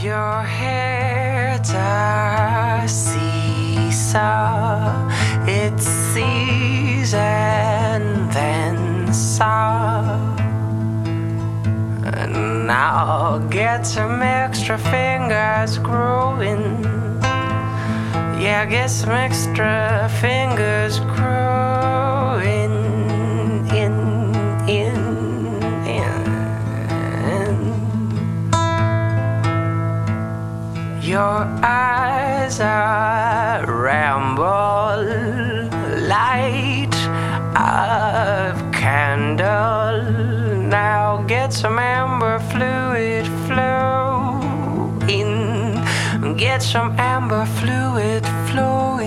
Your head's a seesaw. It sees and then saw. And now get some extra fingers growing. Yeah, get some extra fingers growing in. Your eyes are ramble, light of candle. Now get some amber fluid flow in. Get some amber fluid flow